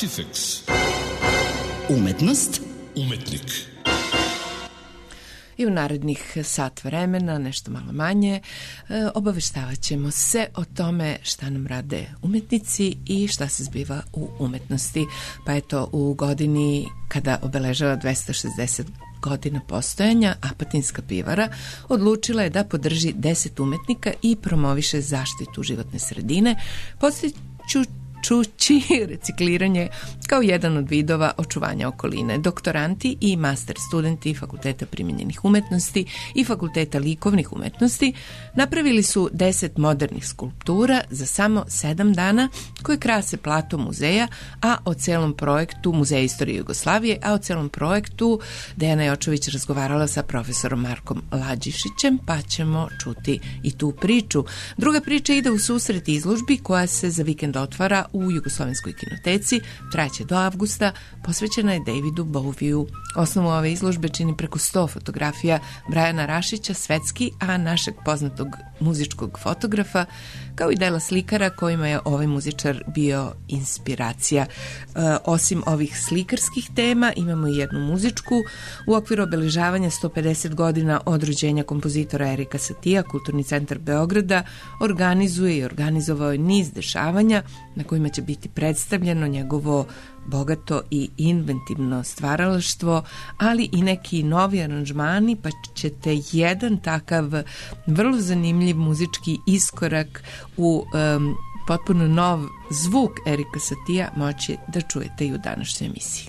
Artifex. Umetnost. Umetnik. I u narednih sat vremena, nešto malo manje, obaveštavat ćemo se o tome šta nam rade umetnici i šta se zbiva u umetnosti. Pa eto, u godini kada obeležava 260 godina postojanja, Apatinska pivara odlučila je da podrži 10 umetnika i promoviše zaštitu životne sredine, podstičući recikliranje kao jedan od vidova očuvanja okoline. Doktoranti i master studenti Fakulteta primijenjenih umetnosti i Fakulteta likovnih umetnosti napravili su 10 modernih skulptura za samo 7 dana koje krase plato muzeja, a o celom projektu Muzeja istorije Jugoslavije, a o celom projektu Dejana Jočović razgovarala sa profesorom Markom Lađišićem, pa ćemo čuti i tu priču. Druga priča ide u susret izložbi koja se za vikend otvara u Jugoslovenskoj kinoteci, trajaće do avgusta, posvećena je Davidu Bowieu. Osnovu ove izložbe čini preko 100 fotografija Brajana Rašića, svetski, a našeg poznatog muzičkog fotografa, kao i dela slikara kojima je ovaj muzičar bio inspiracija. Osim ovih slikarskih tema, imamo i jednu muzičku. U okviru obeležavanja 150 godina od rođenja kompozitora Erika Satija, Kulturni centar Beograda organizuje i organizovao je niz dešavanja na kojima će biti predstavljeno njegovo bogato i inventivno stvaralaštvo, ali i neki novi aranžmani, pa ćete jedan takav vrlo zanimljiv muzički iskorak u potpuno nov zvuk Erika Satija moći da čujete i u današnjoj emisiji.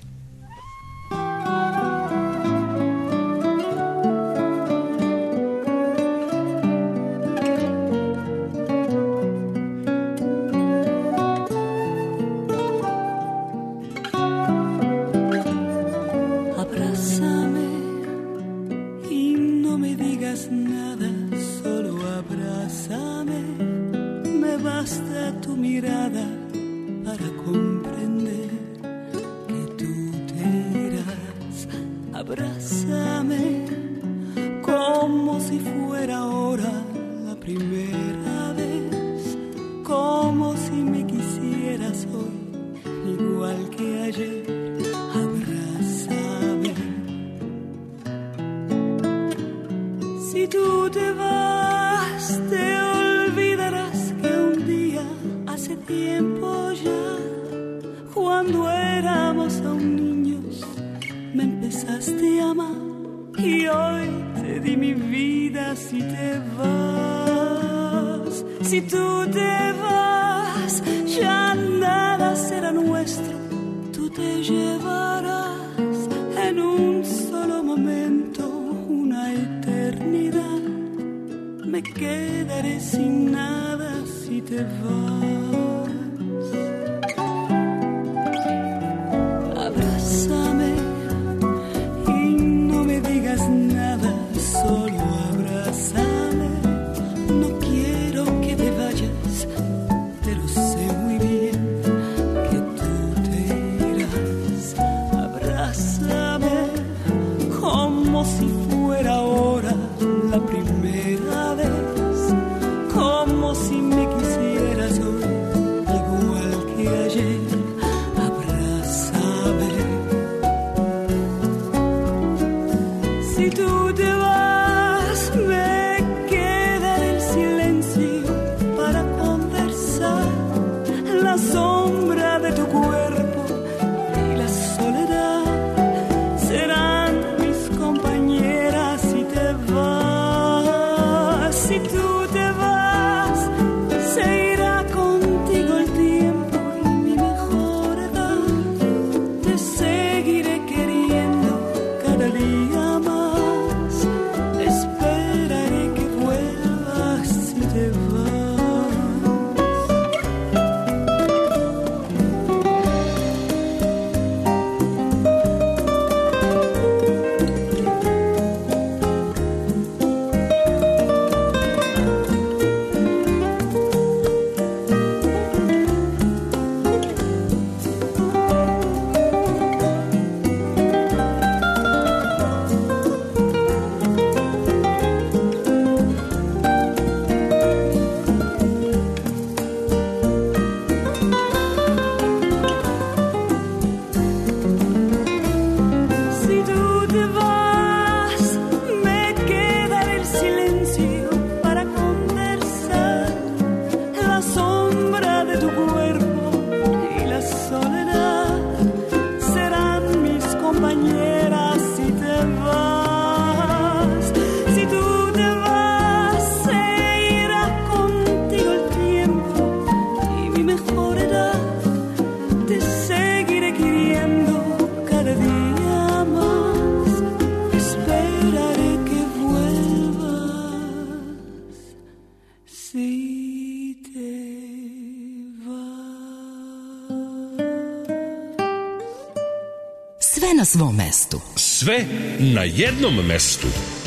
Sve na svom mestu. Sve na jednom mestu.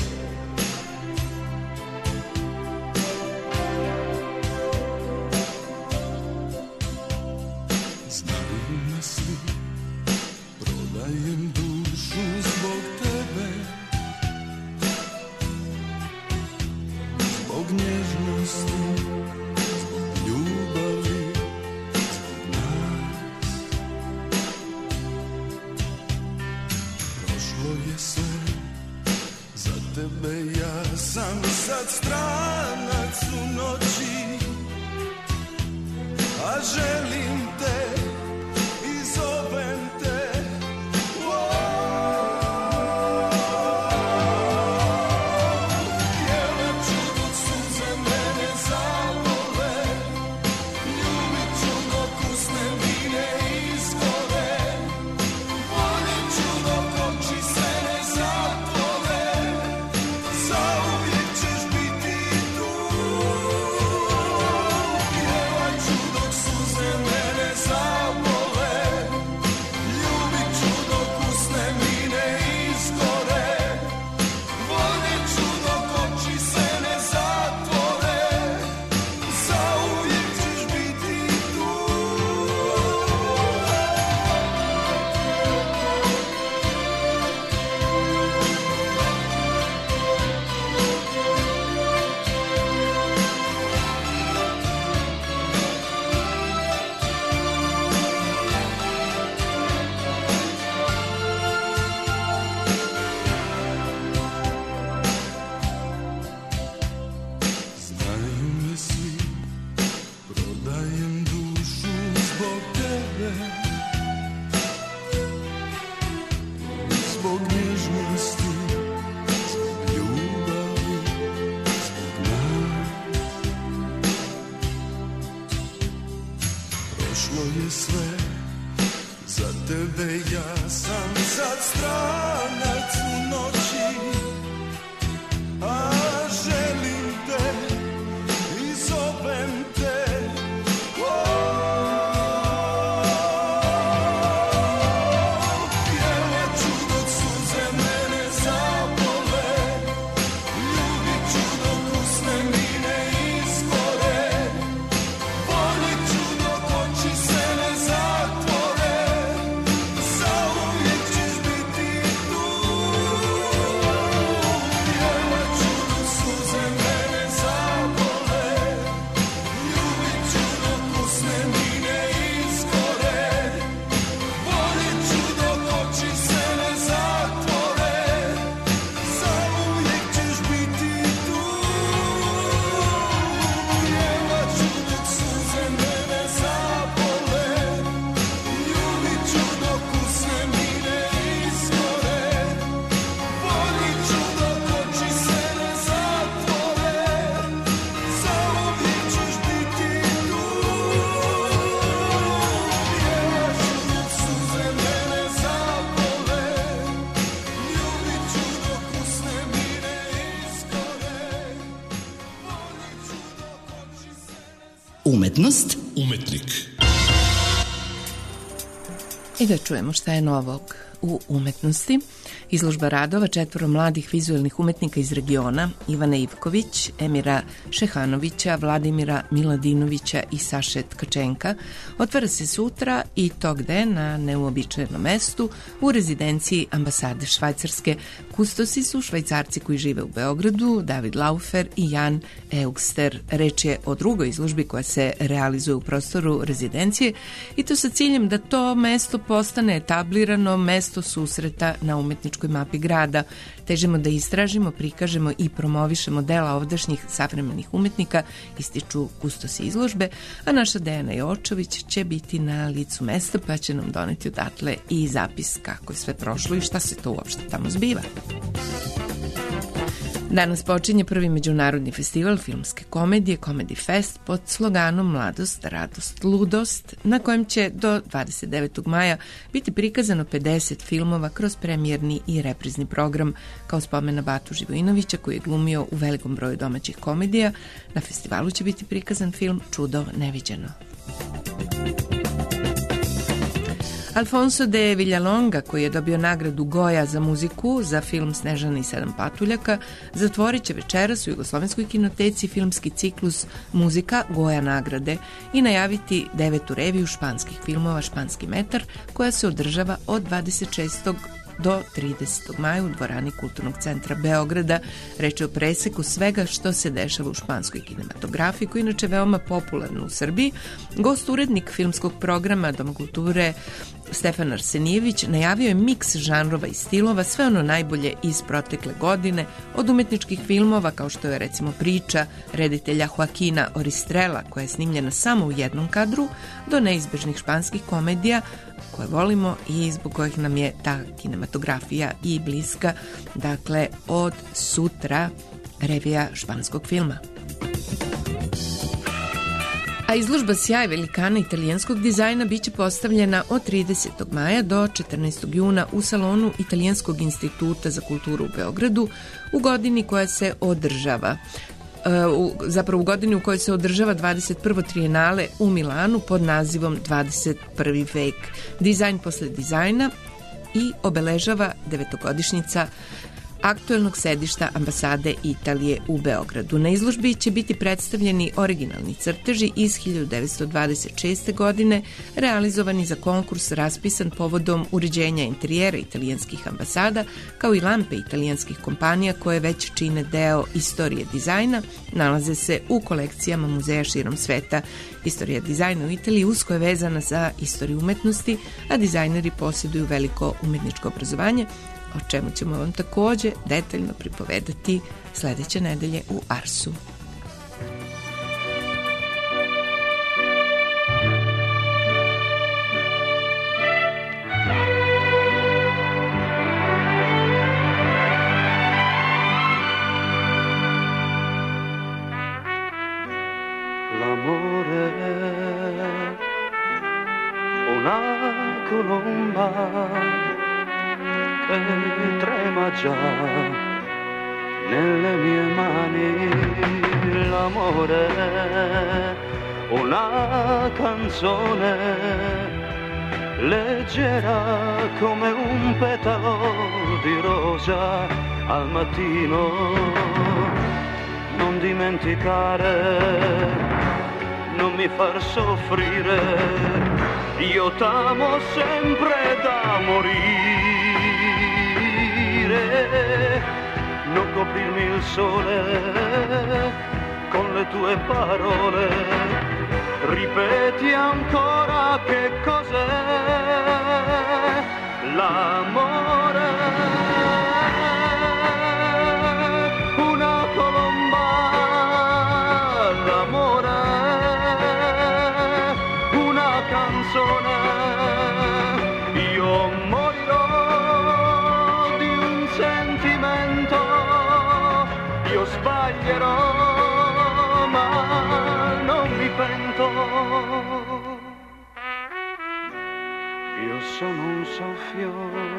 Znaju me svi, prodajem dušu zbog tebe, zbog nježnosti, zbog ljubavi, zbog nas. Prošlo je sve, za tebe ja sam sad stranac u noći, a želim te i zovem te. Pjevat ću dok suze mene zabole, ljubit ću dok usne mine iskore, volit ću dok oči se ne zatvore, zauvijek ćeš biti tu. Pjevat ću dok suze mene zabole, ljubit ću dok usne mine iskore, volit ću dok oči se ne zatvore, zauvijek ćeš biti tu. Znaju me svi, prodajem dušu zbog tebe, zbog nježnosti, zbog ljubavi, zbog nas. Prošlo je sve, za tebe ja sam sad stranac u noći, a želim te i zovem te. Pjevat ću dok suze mene zabole, ljubit ću dok usne mine iskore, volit ću dok oči se ne zatvore, zauvijek ćeš biti tu. Pjevat ću dok suze mene zabole, ljubit ću dok usne mine iskore, volit ću dok oči se ne zatvore, zauvijek ćeš biti tu. Pjevat ću dok suze mene zabole, ljubit ću dok usne mine iskore, volit ću dok oči se ne zatvore, zauvijek ćeš biti tu. Pjevat ću dok suze mene zabole, ljubit ću dok usne mine iskore, volit ću dok oči se ne Umetnost Umetnik. I da čujemo šta je novog u umetnosti. Izložba radova 4 mladih vizuelnih umetnika iz regiona, Ivana Ivković, Emira Šehanovića, Vladimira Miladinovića i Saše Tkačenka, otvara se sutra i to gde na neuobičajenom mestu u rezidenciji ambasade Švajcarske. Kustosi su Švajcarci koji žive u Beogradu, David Laufer i Jan Eugster. Reč je o drugoj izložbi koja se realizuje u prostoru rezidencije i to sa ciljem da to mesto postane etablirano mesto susreta na umetničkoj mapi grada. Težimo da istražimo, prikažemo i promovišemo dela ovdašnjih savremenih umetnika, ističu kustosi izložbe, a naša Dejana Jočović će biti na licu mesta pa će nam doneti odatle i zapis kako je sve prošlo i šta se to uopšte tamo zbiva. Danas počinje prvi međunarodni festival filmske komedije Comedy Fest pod sloganom Mladost, radost, ludost, na kojem će do 29. maja biti prikazano 50 filmova kroz premijerni i reprizni program kao spomen na Batu Živojinovića koji je glumio u velikom broju domaćih komedija. Na festivalu će biti prikazan film Čudo neviđeno. Alfonso de Villalonga, koji je dobio nagradu Goja za muziku za film Snežana i 7 patuljaka, zatvorit će večeras u Jugoslovenskoj kinoteci filmski ciklus Muzika Goja nagrade i najaviti 9. reviju španskih filmova Španski metar, koja se održava od 26. do 30. maja u dvorani Kulturnog centra Beograda. Reč je o preseku svega što se dešava u španskoj kinematografiji, koji je inače veoma popularno u Srbiji. Gost urednik filmskog programa Doma kulture Stefan Arsenijević najavio je miks žanrova i stilova, sve ono najbolje iz protekle godine, od umetničkih filmova kao što je recimo Priča reditelja Joaquina Oristrela, koja je snimljena samo u jednom kadru, do neizbežnih španskih komedija koje volimo i zbog kojih nam je ta kinematografija i bliska. Dakle, od sutra revija španskog filma. A izložba Sjaj velikana italijanskog dizajna biće postavljena od 30. maja do 14. juna u salonu Italijanskog instituta za kulturu u Beogradu u godini koja se održava. Zapravo u godini u kojoj se održava 21. trijenale u Milanu pod nazivom 21. vek. Dizajn posle dizajna i obeležava devetogodišnjica aktuelnog sedišta ambasade Italije u Beogradu. Na izložbi će biti predstavljeni originalni crteži iz 1926. godine, realizovani za konkurs raspisan povodom uređenja interijera italijanskih ambasada, kao i lampe italijanskih kompanija koje već čine deo istorije dizajna, nalaze se u kolekcijama muzeja širom sveta. Istorija dizajna u Italiji usko je vezana za istoriju umetnosti, a dizajneri posjeduju veliko umetničko obrazovanje, o čemu ćemo vam takođe detaljno pripovedati sledeće nedelje u Arsu. L'amore, una colomba che trema già nelle mie mani. L'amore, una canzone leggera come un petalo di rosa al mattino. Non dimenticare, non mi far soffrire, io t'amo sempre da morire. Non coprirmi il sole con le tue parole, ripeti ancora che cos'è l'amore. Una colomba, l'amore, una canzone, io morirò di un sentimento, io sbaglierò ma non mi pento. Io sono un soffio,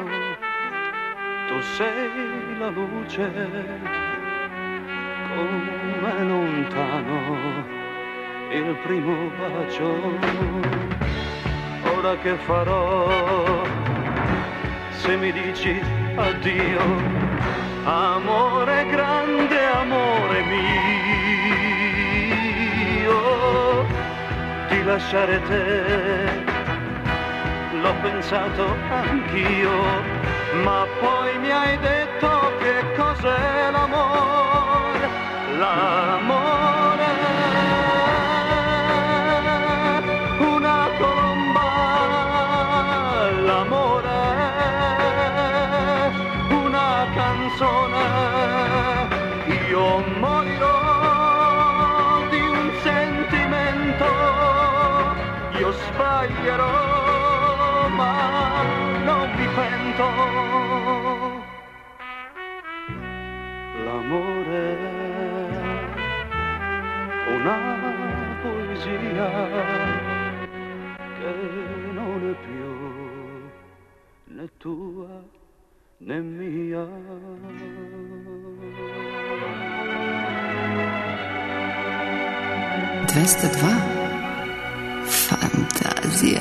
tu sei la luce, come lontano il primo bacio. Ora che farò se mi dici addio, amore grande, amore mio, di lasciare te l'ho pensato anch'io, ma poi mi hai detto che cos'è l'amore, l'amore. Una colomba, l'amore, una canzone, io morirò di un sentimento, io sbaglierò ma non mi pento. L'amore, una poesia che non è più né tua né mia. 202 Fantazija.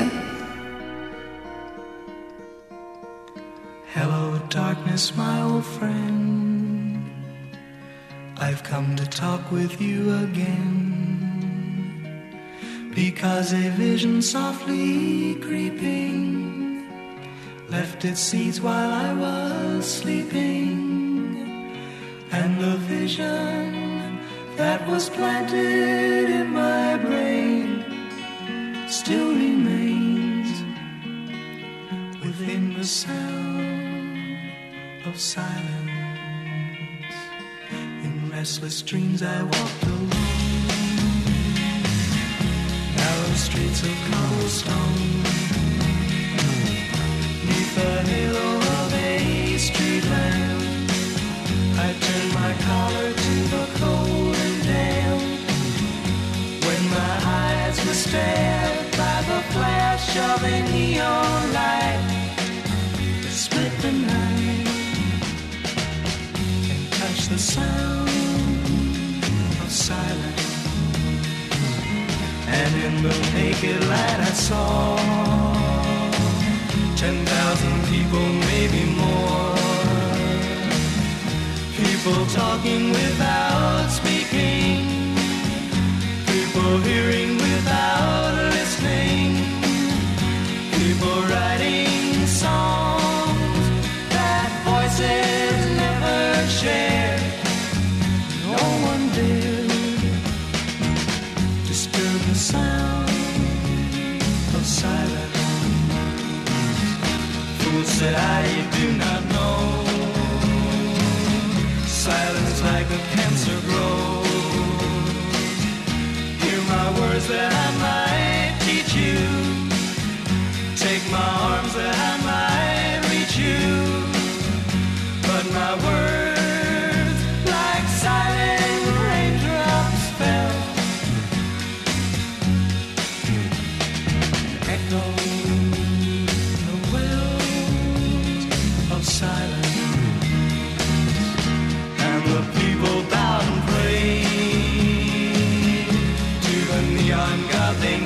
Hello, darkness, my old friend. I've come to talk with you again, because a vision softly creeping left its seeds while I was sleeping, and the vision that was planted in my brain still remains within the sound of silence. In restless dreams I walked alone, narrow streets of cobblestone, neath the halo of a street lamp. I turned my collar to the cold and damp, when my eyes were stared by the flash of a neon light that split the night and touched the sound of silence. And in the naked light I saw 10,000 people, maybe more, people talking without speaking, people hearing without listening, people writing songs that voices never shared. No one dared disturb the sound of silence. Fools said you do not know, silence like a cancer grows. Hear my words that I might teach you, take my arms that I might reach you, but my words like silent raindrops fell, echoed the wells of silence. The people bowed and prayed to the neon god they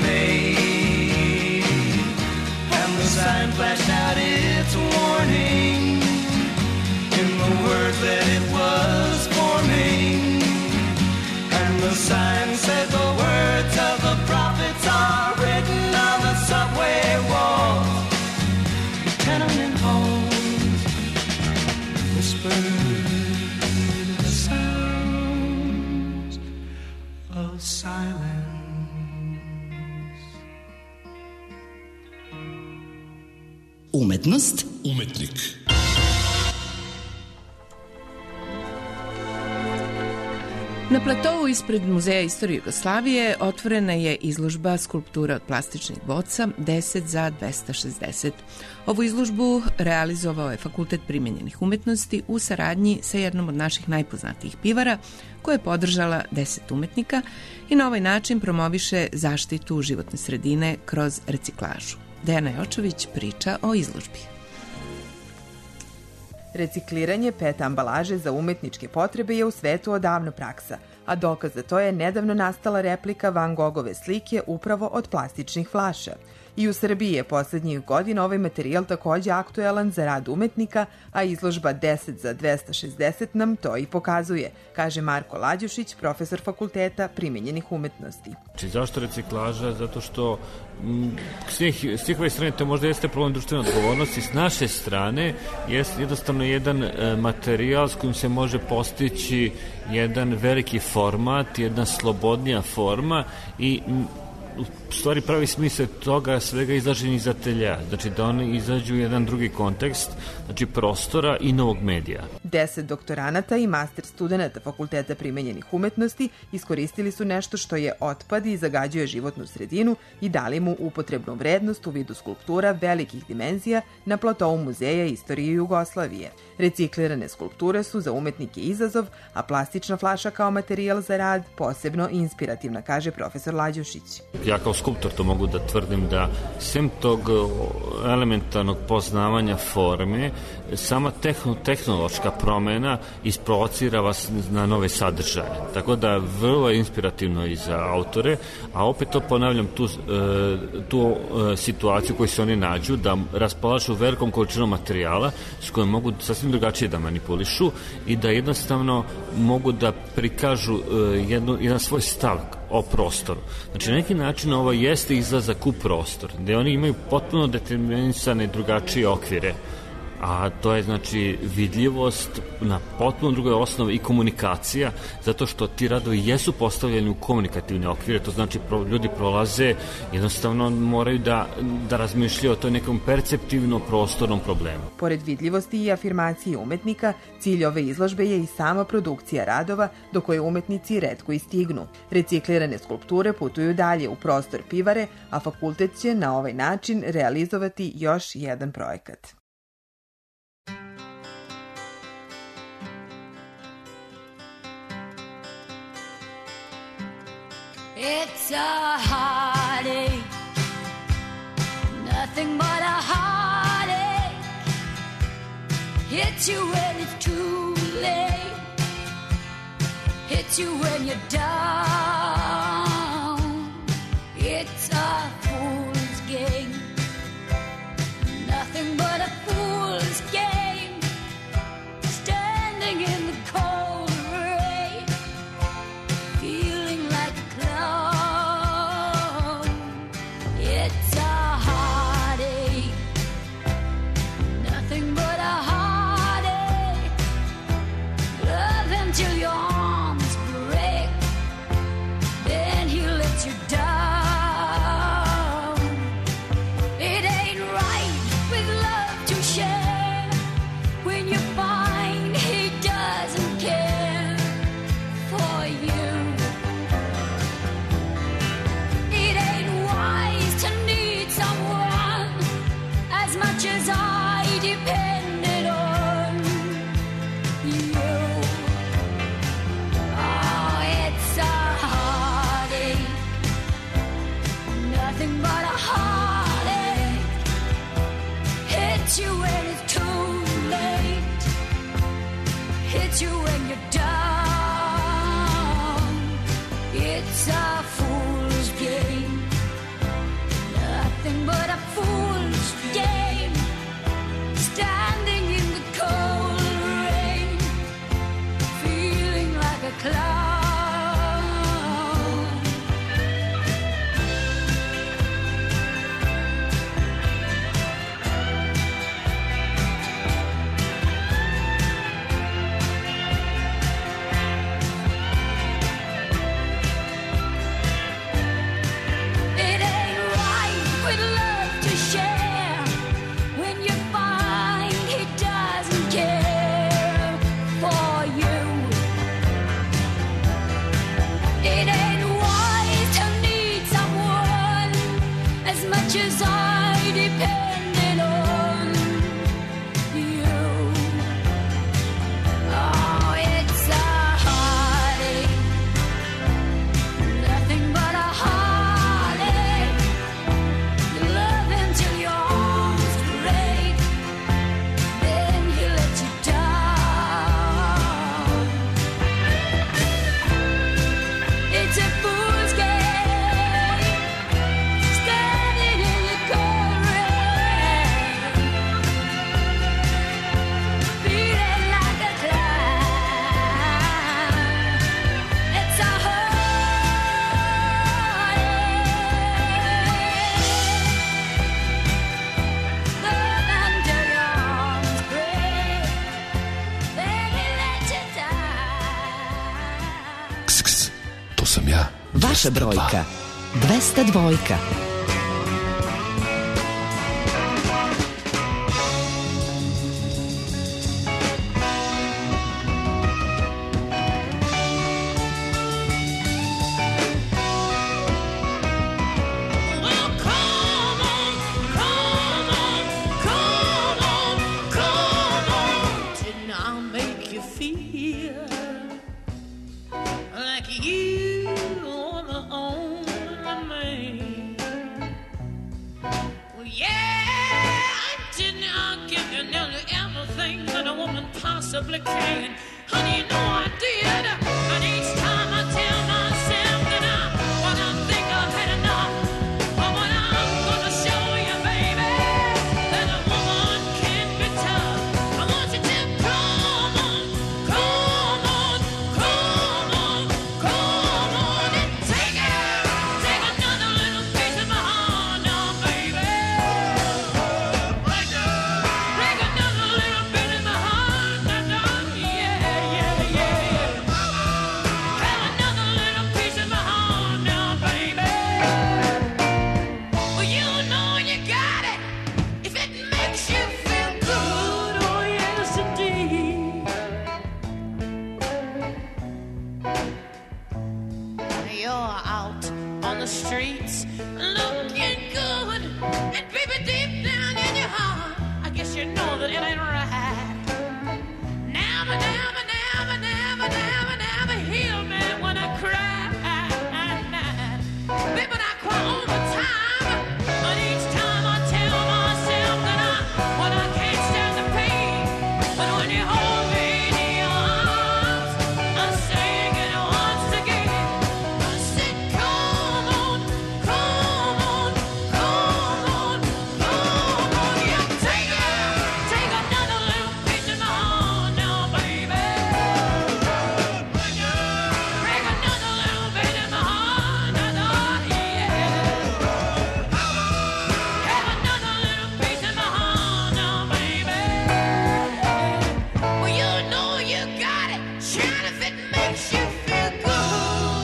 made, and the sign flashed out its warning in the words that it was forming, and the sign said the words of the prophets are written on the subway walls, the tenement halls, whispered Umetnost, Umetnik. Na platovu ispred Muzeja istorije Jugoslavije otvorena je izložba skulptura od plastičnih boca 10 za 260. Ovu izložbu realizovao je Fakultet primenjenih umetnosti u saradnji sa jednom od naših najpoznatijih pivara, koja je podržala 10 umetnika i na ovaj način promoviše zaštitu životne sredine kroz reciklažu. Dejana Jočović priča o izložbi. Recikliranje PET ambalaže za umetničke potrebe je u svetu odavno praksa, a dokaz za to je nedavno nastala replika Van Gogove slike upravo od plastičnih flaša. I u Srbiji je poslednjih godina ovaj materijal takođe aktuelan za rad umetnika, a izložba 10 za 260 nam to i pokazuje, kaže Marko Lađušić, profesor Fakulteta primenjenih umetnosti. Zašto reciklaža? Zato što s njihove strane to možda jeste problem društvene odgovornosti, s naše strane jeste jednostavno jedan materijal s kojim se može postići jedan veliki format, jedna slobodnija forma i u stvari pravi smisao toga svega izlaženje iz atelja, znači da oni izađu u jedan drugi kontekst, znači prostora i novog medija. 10 doktoranata i master studenata Fakulteta primenjenih umetnosti iskoristili su nešto što je otpad i zagađuje životnu sredinu i dali mu upotrebnu vrednost u vidu skulptura velikih dimenzija na platovu Muzeja istorije Jugoslavije. Reciklirane skulpture su za umetnike izazov, a plastična flaša kao materijal za rad posebno inspirativna, kaže profesor Lađušić. Ja kao skulptor to mogu da tvrdim da sem tog elementarnog poznavanja forme, sama tehnološka promena isprovocira vas na nove sadržaje. Tako da vrlo je inspirativno i za autore, a opet to ponavljam tu situaciju koju se oni nađu, da raspolažu velikom količinom materijala s kojom mogu sasvim drugačije da manipulišu i da jednostavno mogu da prikažu jedan svoj stav o prostoru. Znači, na neki način ovo jeste izlazak u prostor, gde oni imaju potpuno determinisane drugačije okvire, a to je znači vidljivost na potpuno drugoj osnovi i komunikacija, zato što ti radovi jesu postavljeni u komunikativne okvire, to znači ljudi prolaze, jednostavno moraju da razmišljaju o toj nekom perceptivno prostornom problemu. Pored vidljivosti i afirmacije umetnika, cilj ove izložbe je i sama produkcija radova do koje umetnici retko i stignu. Reciklirane skulpture putuju dalje u prostor Pivare, a fakultet će na ovaj način realizovati još jedan projekat. It's a heartache, nothing but a heartache. Hits you when it's too late, hits you when you're down. It's a fool's game, nothing but a fool's game. Standing in the cold rain, feeling like a clown. It's a heartache, nothing but a heartache. Love until your arms break, then he lets you down. It ain't right with love to share when you find he doesn't care for you. It ain't wise to need someone as much as I depended on you. Oh, it's a heartache, nothing but a heartache. Hits you when it's too late, hits you when you're down. It's a fool's game, nothing but a fool's game. Standing in the cold rain, feeling like a clown. It ain't right with love to share when you find he doesn't care for you. It ain't wise to need someone as much as I depended on you. Oh, it's a heartache, nothing but a heartache. Love until your arms break, then he lets you down. It's a fool's game, standing in the cold rain, feeling like a clown. It's a heartache. Love until your arms break, then he lets you down. Ks, to sam ja. Vaša brojka 202. supplicating. Honey, you know I did. And each time I tell myself that when I think I've had enough, but when I'm gonna show you, baby, that a woman can be tough. I want you to come on, come on, come on, come on, and take another little piece of my heart now, baby. Break another little bit of my heart now, yeah, yeah, yeah. Have another little piece of my heart now, baby. Well, you know you got it if it makes you feel good, oh yes indeed. You're out on the streets looking good, and baby, deep down in your heart, I guess you know that it ain't right. Never, never, never, never, never, never heal me when I cry. Baby, I cry all the time, but each time I tell myself that when I can't stand the pain, but when you hold me in your arms, I sing it once again. I said, come on, come on, come on, come on, yeah, take another little piece of my heart now, baby. Break another little bit of my heart now, yeah. Have another little piece of my heart now, baby. Well, you know you got it, shine if it makes you feel good.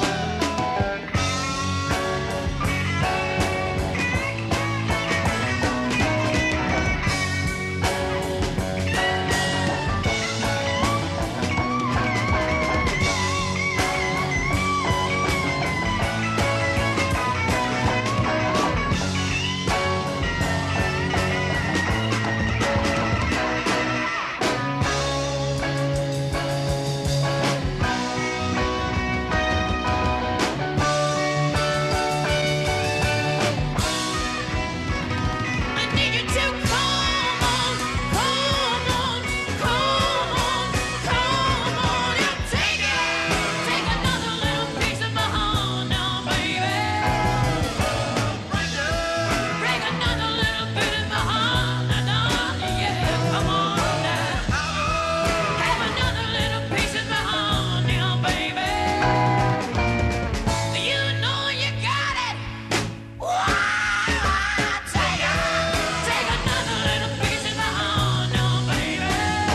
I need you to come on, come on, come on, come on, and take another little piece of my heart now, baby. Break another little bit of my heart now, yeah, come on now. Have another little piece of my heart now, baby. You know you got it. Take another little piece of my heart now, baby.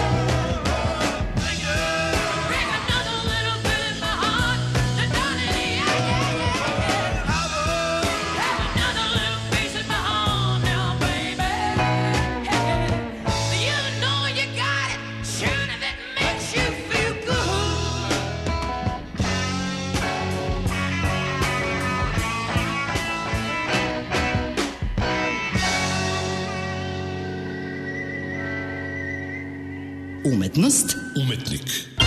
Break another little bit of my heart, darling, yeah, yeah, yeah. Have another little piece of my heart now, baby. You know you got it, sure if it makes you feel good. Umetnost Umetnik.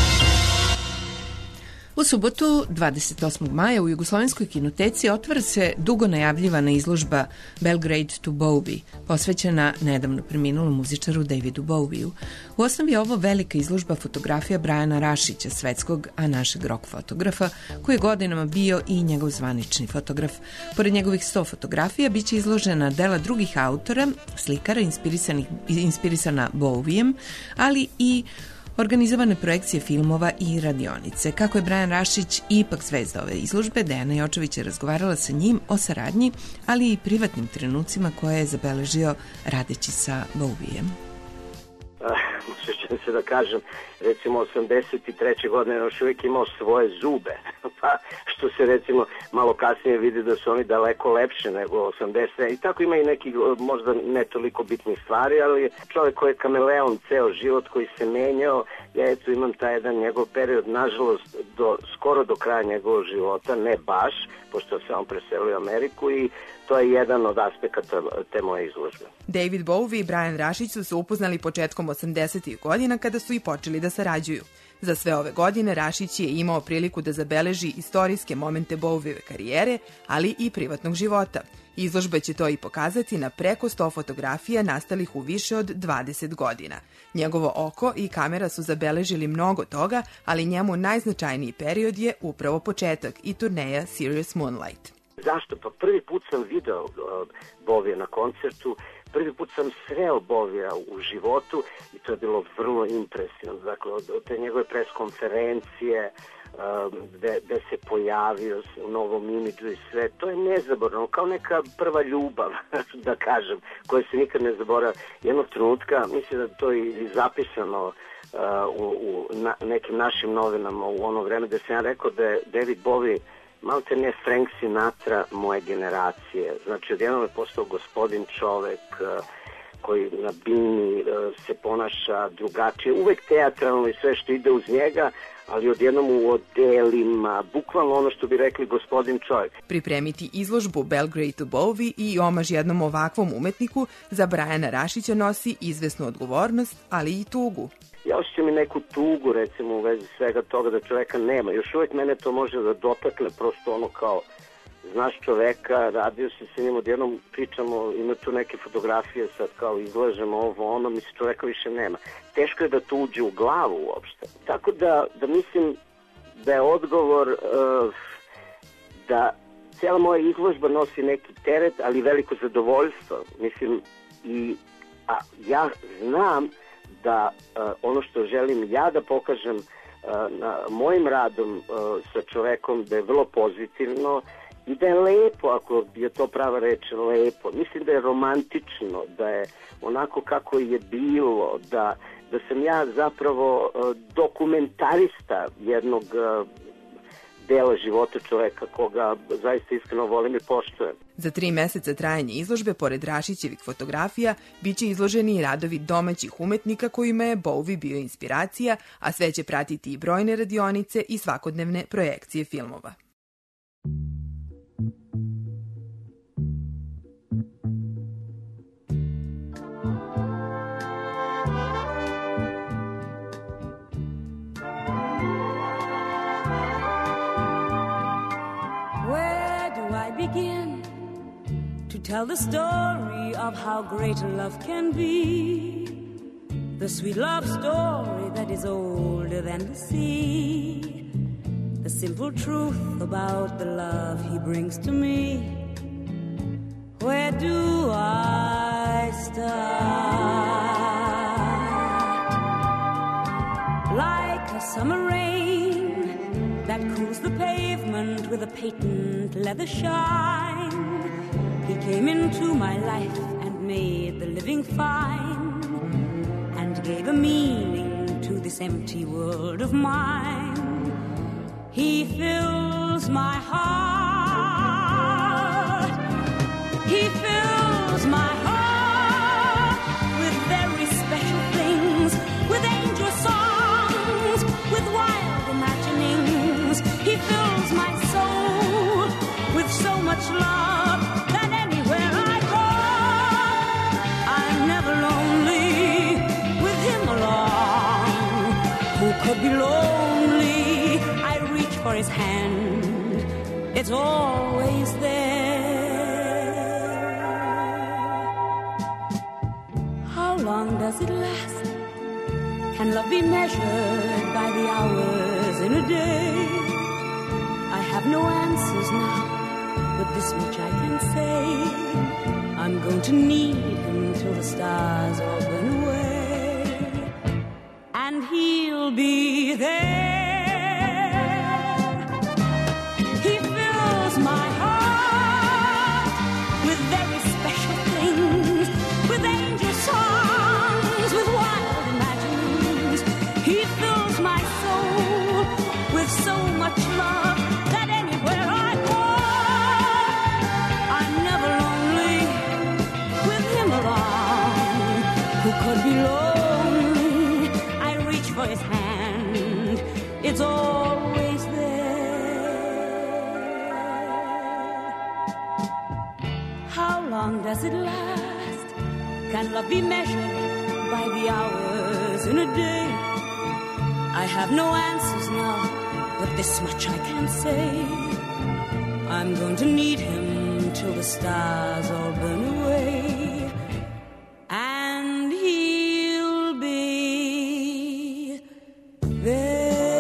U subotu, 28. maja, u Jugoslovenskoj kinoteci otvara se dugo najavljivana izložba Belgrade to Bowie, posvećena nedavno preminulom muzičaru Davidu Bowieu. U osnovi je ovo velika izložba fotografija Briana Rašića, svetskog, a našeg rock fotografa, koji je godinama bio i njegov zvanični fotograf. Pored njegovih 100 fotografija, bit će izložena dela drugih autora, slikara inspirisana Bowiem, ali i organizovane projekcije filmova i radionice. Kako je Brian Rašić ipak zvezda ove izložbe, Dejana Jočević je razgovarala sa njim o saradnji, ali i privatnim trenucima koje je zabeležio radeći sa Bowiem. Sjećam se da kažem, recimo 83. godine još uvijek imao svoje zube, pa što se recimo malo kasnije vidi da su oni daleko lepše nego 80. I tako ima i neki možda ne toliko bitnih stvari, ali čovjek koji je kameleon ceo život, koji se menjao, ja eto imam taj jedan njegov period, nažalost skoro do kraja njegovog života, ne baš, pošto se on preselio u Ameriku i to je jedan od aspekata te moje izložbe. David Bowie i Brian Rašić su se upoznali početkom 80. godina kada su i počeli da sarađuju. Za sve ove godine Rašić je imao priliku da zabeleži istorijske momente Bowieve karijere, ali i privatnog života. Izložba će to i pokazati na preko 100 fotografija nastalih u više od 20 godina. Njegovo oko i kamera su zabeležili mnogo toga, ali njemu najznačajniji period je upravo početak i turneja Serious Moonlight. Zašto? Pa prvi put sam video Bowija na koncertu, prvi put sam sreo Bowija u životu i to je bilo vrlo impresivno. Dakle, od te njegove preskonferencije, gde se pojavio u novom imidžu i sve, to je nezaboravno, kao neka prva ljubav, da kažem, koja se nikad ne zaboravlja. Jednog trenutka, mislim da to je zapisano u nekim našim novinama u ono vreme, da sam ja rekao da je David Bowie malte ne Frank Sinatra moje generacije. Znači, odjednom je postao gospodin čovek koji na bini se ponaša drugačije, uvek teatralno i sve što ide uz njega, ali odjednom u odelima, bukvalno ono što bi rekli gospodin čovjek. Pripremiti izložbu Belgrade to Bowie i omaž jednom ovakvom umetniku za Brajana Rašića nosi izvesnu odgovornost, ali i tugu. Ja osjećam i neku tugu, recimo, u vezi svega toga da čoveka nema. Još uvek mene to može da dotakne, prosto ono kao, znaš čoveka, radio se sa njim, odjednom pričamo, ima tu neke fotografije sad kao izlažemo ovo, ono, mislim, čoveka više nema. Teško je da to uđe u glavu uopšte. Tako da mislim da je odgovor da cijela moja izložba nosi neki teret, ali veliko zadovoljstvo. Mislim, ja znam da ono što želim ja da pokažem mojim radom sa čovekom da je vrlo pozitivno i da je lepo, ako je to prava reč, lepo. Mislim da je romantično, da je onako kako je bilo, da sam ja zapravo dokumentarista jednog dela života čoveka koga zaista iskreno volim i poštujem. Za 3 meseca trajanja izložbe, pored Rašićevih fotografija, biće izloženi i radovi domaćih umetnika kojima je Bowie bio inspiracija, a sve će pratiti i brojne radionice i svakodnevne projekcije filmova. Begin to tell the story of how great love can be, the sweet love story that is older than the sea, the simple truth about the love he brings to me. Where do I start? Like a summer rain that cools the pavement with a patent leather shine, he came into my life and made the living fine, and gave a meaning to this empty world of mine. He fills my heart, he fills my heart with very special things, with angel songs, with wild imaginings. He fills my soul with so much love that anywhere I go, I'm never lonely with him along. Who could be lonely? I reach for his hand, it's always there. How long does it last? Can love be measured by the hours in a day? I have no answers now, but this much I can say. I'm going to need him till the stars all burn away, and he'll be there. He fills my heart with very special things, with angel songs, with wild imaginings. He fills my soul with so much love that anywhere I go, I'm never lonely with him along. Who could be lonely? I reach for his hand, it's always there. How long does it last? Can love be measured by the hours in a day? I have no answers now, but this much I can say. I'm going to need him till the stars all burn away. And he'll be there.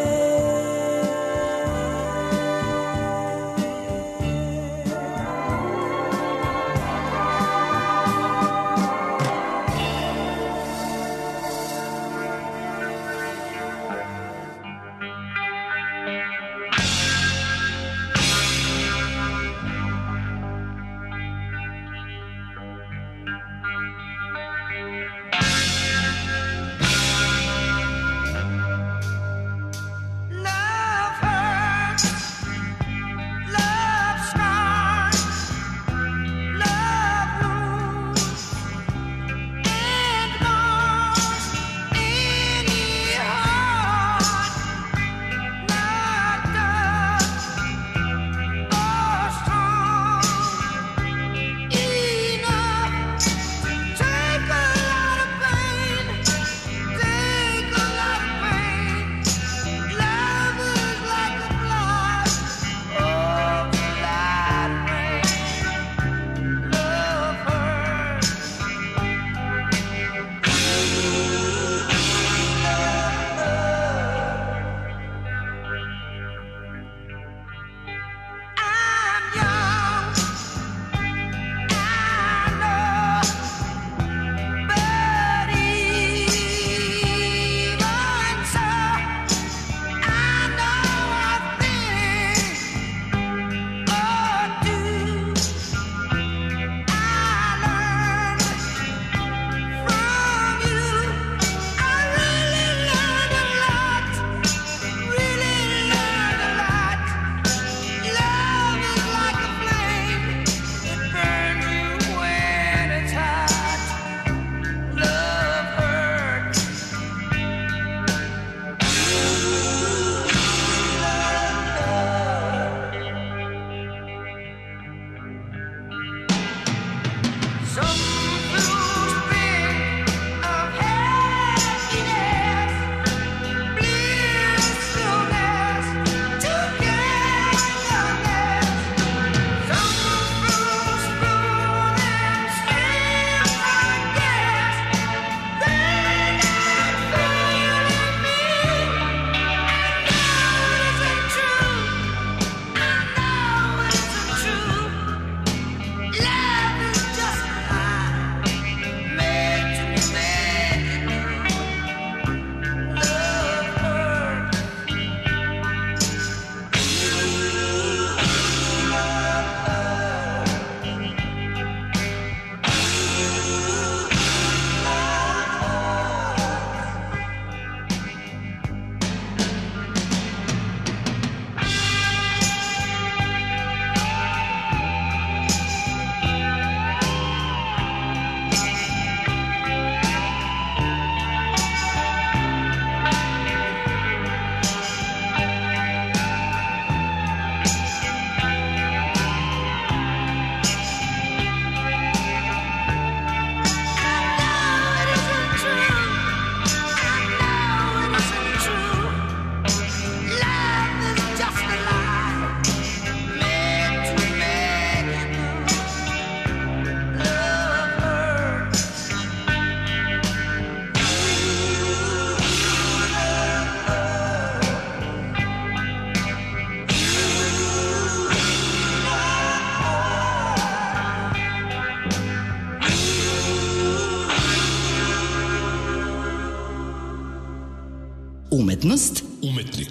Umetnost. Umetnik.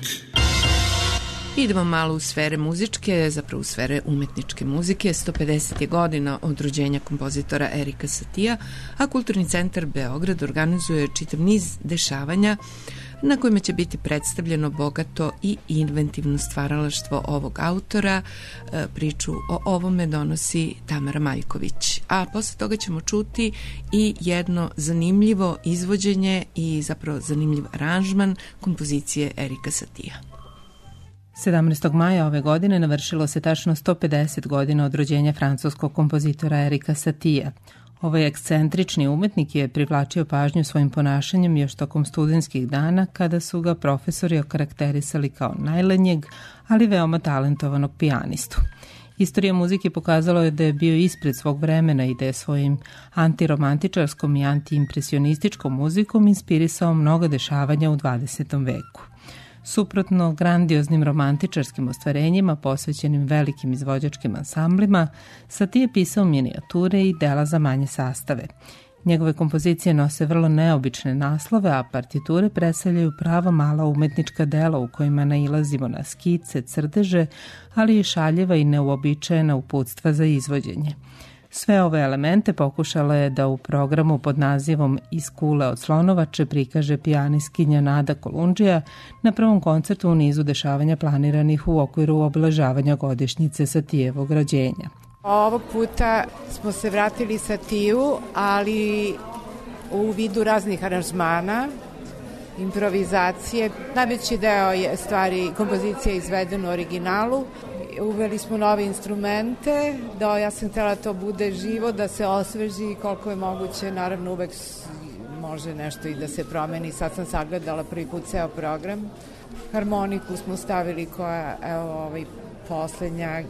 Idemo malo u sfere muzičke, zapravo u sfere umetničke muzike. 150 je godina od rođenja kompozitora Erika Satija, a Kulturni centar Beograd organizuje čitav niz dešavanja na kojima će biti predstavljeno bogato i inventivno stvaralaštvo ovog autora. Priču o ovome donosi Tamara Maljković. A posle toga ćemo čuti i jedno zanimljivo izvođenje i zapravo zanimljiv aranžman kompozicije Erika Satija. 17. maja ove godine navršilo se tačno 150 godina od rođenja francuskog kompozitora Erika Satija. Ovaj ekscentrični umetnik je privlačio pažnju svojim ponašanjem još tokom studentskih dana kada su ga profesori okarakterisali kao najlenjeg, ali veoma talentovanog pijanistu. Istorija muzike pokazalo je da je bio ispred svog vremena i da je svojim antiromantičarskom i antiimpresionističkom muzikom inspirisao mnoga dešavanja u 20. veku. Suprotno grandioznim romantičarskim ostvarenjima posvećenim velikim izvođačkim ansamblima, Satie je pisao minijature i dela za manje sastave. Njegove kompozicije nose vrlo neobične naslove, a partiture predstavljaju prava mala umetnička dela u kojima nailazimo na skice, crteže, ali i šaljiva i neuobičajena uputstva za izvođenje. Sve ove elemente pokušala je da u programu pod nazivom Iz kule od slonovače prikaže pijanistkinja Nada Kolundžija na prvom koncertu u nizu dešavanja planiranih u okviru obeležavanja godišnjice Satijevog rođenja. Ovog puta smo se vratili Satiju, ali u vidu raznih aranžmana, improvizacije. Najveći deo je stvari kompozicija izveden u originalu. Uveli smo nove instrumente, da ja sam htjela to bude živo, da se osveži koliko je moguće, naravno uvek može nešto i da se promeni. Sad sam sagledala prvi put ceo program. Harmoniku smo stavili koja, evo, poslednja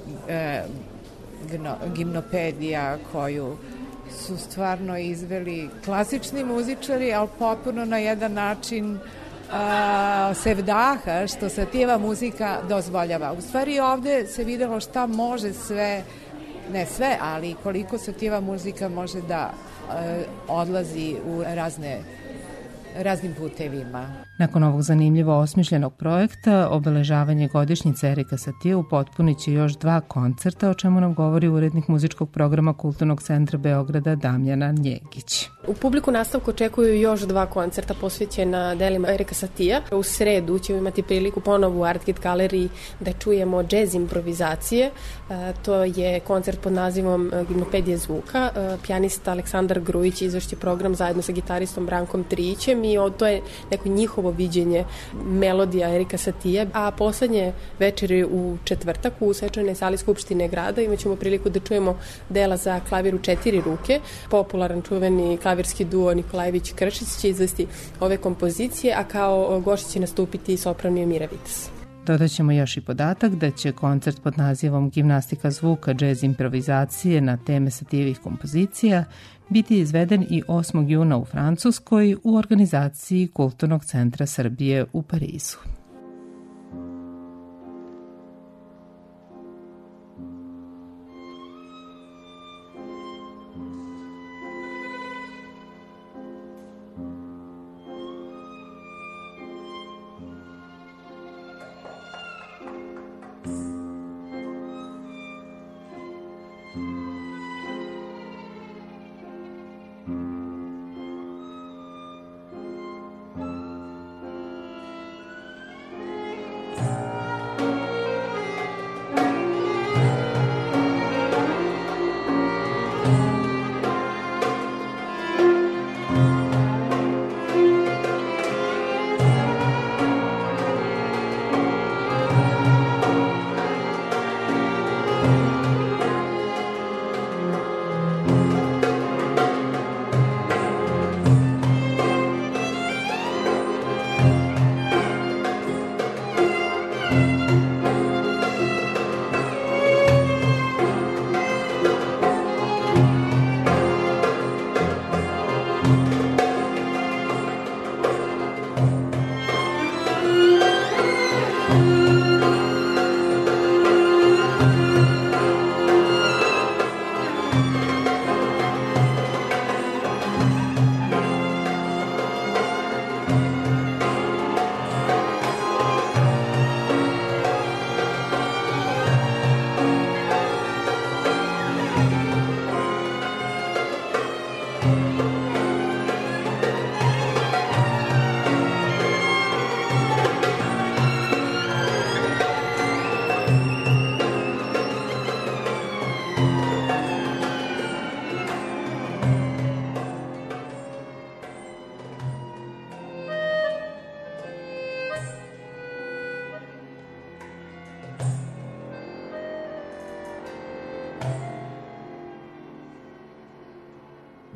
gimnopedija koju su stvarno izveli klasični muzičari, ali potpuno na jedan način sevdaha, što Satijeva muzika dozvoljava. U stvari ovde se videlo šta može sve, ne sve, ali koliko Satijeva muzika može da odlazi u raznim putevima. Nakon ovog zanimljivo osmišljenog projekta, obeležavanje godišnjice Erika Satije upotpunit će još 2 koncerta, o čemu nam govori urednik muzičkog programa Kulturnog centra Beograda Damjana Njegić. U publiku nastavku očekuju još 2 koncerta posvećena delima Erika Satija. U sredu ćemo imati priliku ponovo u Art Kit galeriji da čujemo džez improvizacije. To je koncert pod nazivom Gimnopedije zvuka. Pijanista Aleksandar Grujić izvešće program zajedno sa gitaristom Brankom Trijićem i to je neko njihovo viđenje melodija Erika Satija. A poslednje večeri u četvrtak u svečanoj sali Skupštine grada imaćemo priliku da čujemo dela za klavir u 4 ruke. Popularan čuveni klavirski duo Nikolajević Kršić će izvesti ove kompozicije, a kao gošća će nastupiti soprano Emira Vitas. Dodat ćemo još i podatak da će koncert pod nazivom Gimnastika zvuka, džez improvizacije na teme Satijevih kompozicija biti izveden i 8. juna u Francuskoj u organizaciji Kulturnog centra Srbije u Parizu.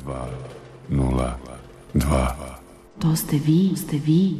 202. To ste vi.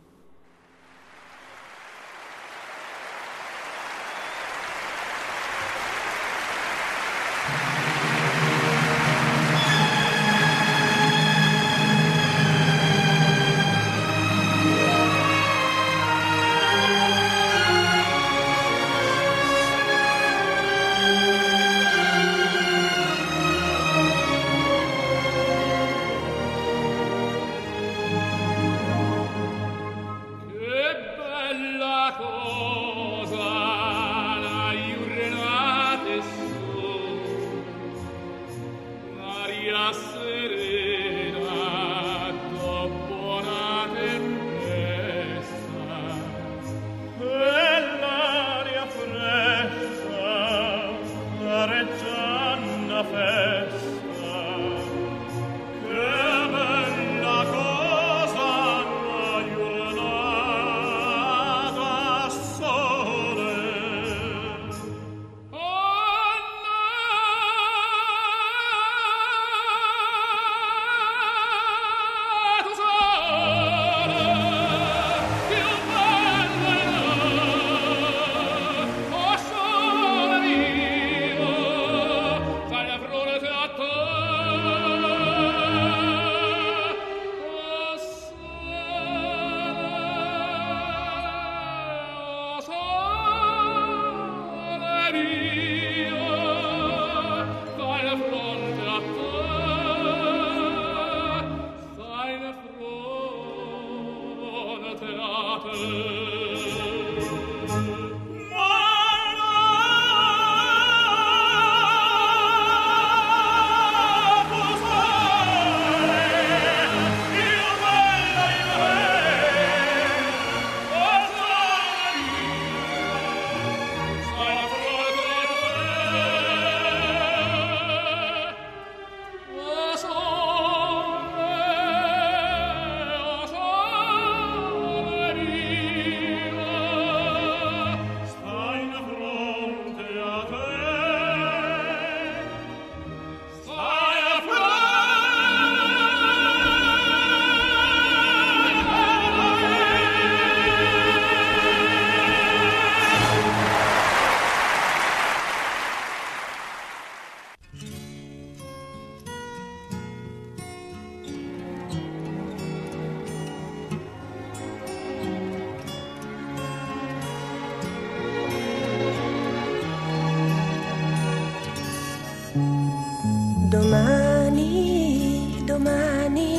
Domani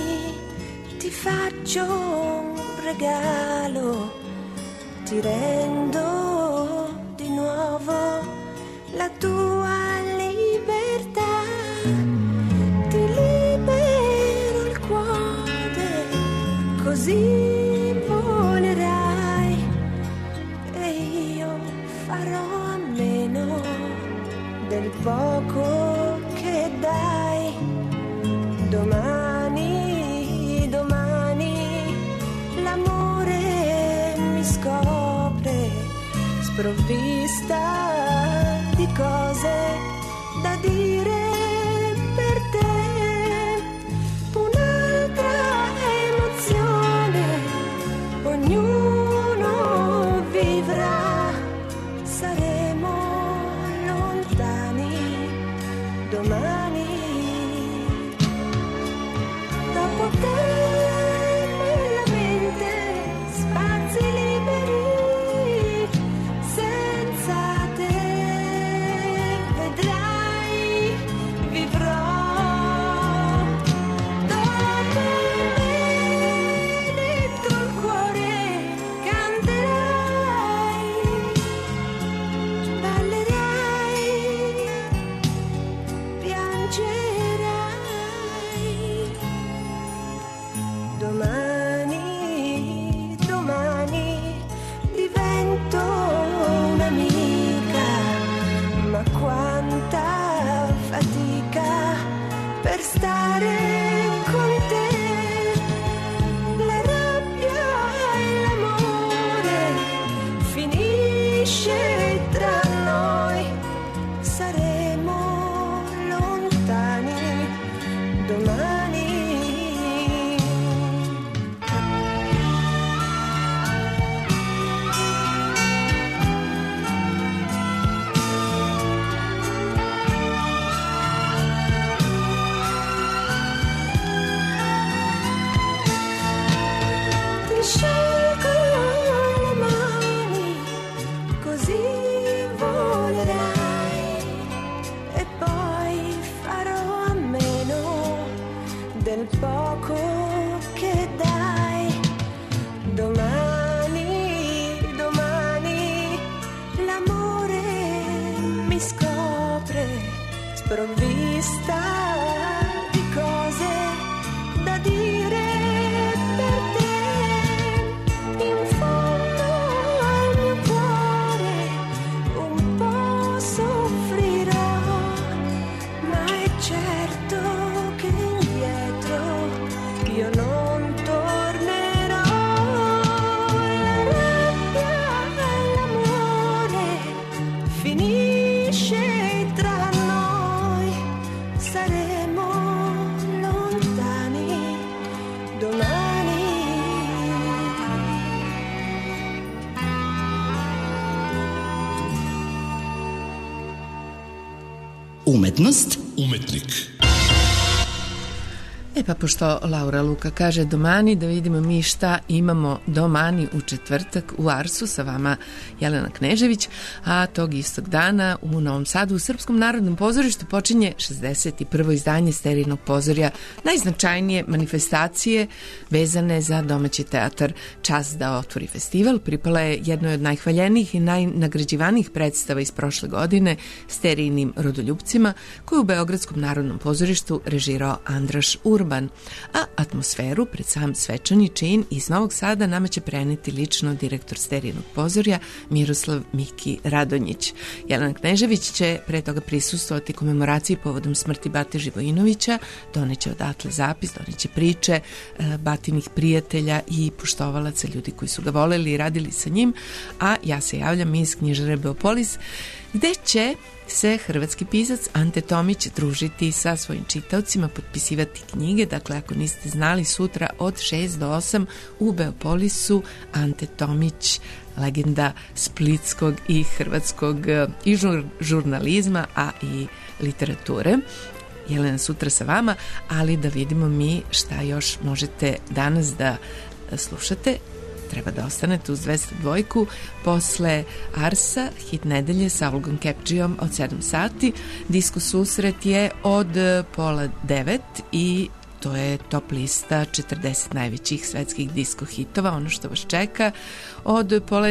ti faccio un regalo, ti rendo di nuovo la tua libertà, ti libero il cuore, così volerai e io farò a meno del poco che dai. Domani l'amore mi scopre sprovvista di cose da dire per te, un'altra emozione ognuno vivrà, saremo lontani domani. Dopo te nella mente spazi liberi, senza te vedrai vivrò. Dopo me dentro il cuore canterai, ballerai, piangerai. Domani divento un'amica, ma quanta fatica per stare con te. La rabbia e l'amore finisce tra noi, saremo lontani domani. vista di cose da dire per te. In fondo al mio cuore un po' soffrirò, ma è certo che indietro io non tornerò. La rabbia e l'amore finisce tra noi, saremo lontani domani. Umetnost, Umetnik. E pa pošto Laura Luka kaže domani, da vidimo mi šta imamo domani u četvrtak u Arsu, sa vama Jelena Knežević, a tog istog dana u Novom Sadu u Srpskom narodnom pozorištu počinje 61. izdanje Sterijnog pozorja, najznačajnije manifestacije vezane za domaći teatar. Čast da otvori festival pripala je jednoj od najhvaljenijih i najnagrađivanijih predstava iz prošle godine, Sterijinim Rodoljupcima, koju u Beogradskom narodnom pozorištu režirao Andraš Urban, a atmosferu pred sam svečani čin iz Novog Sada nama će preneti lično direktor Sterijinog pozorja Miroslav Miki Radonjić. Jelena Knežević će pre toga prisustvovati komemoraciji povodom smrti Bate Živojinovića, doneće odatle zapis, doneće priče Batinih prijatelja i poštovalaca, ljudi koji su ga voleli i radili sa njim, a ja se javljam iz knjižare Beopolis, gde će se hrvatski pisac Ante Tomić družiti sa svojim čitaocima, potpisivati knjige. Dakle, ako niste znali, sutra od 6 do 8 u Beopolisu Ante Tomić, legenda splitskog i hrvatskog i žurnalizma, a i literature. Jelena sutra sa vama, ali da vidimo mi šta još možete danas da slušate. Treba da ostanete uz 202 posle Arsa, hit nedelje sa Olgom Kepdžijom od 7 sati. Disko susret je od 8:30 i to je top lista 40 najvećih svetskih disko hitova, ono što vas čeka. Od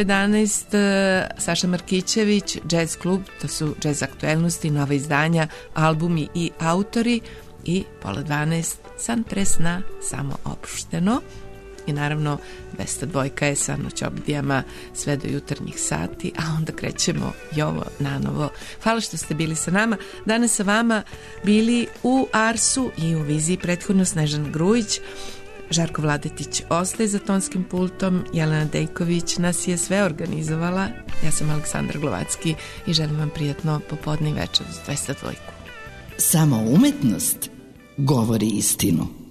10:30 Saša Markićević, Jazz klub, to su jazz aktuelnosti, nova izdanja, albumi i autori, i 11:30 San Tresna, samo opušteno. I naravno 202 je sa noćobdijama sve do jutarnjih sati, a onda krećemo i ovo nanovo. Hvala što ste bili sa nama. Danas sa vama bili u Arsu i u viziji prethodno Snežana Grujić. Žarko Vladetić ostaje za tonskim pultom, Jelena Dejković nas je sve organizovala. Ja sam Aleksandar Glovacki i želim vam prijatno popodne i večer uz 202. Samo umetnost govori istinu.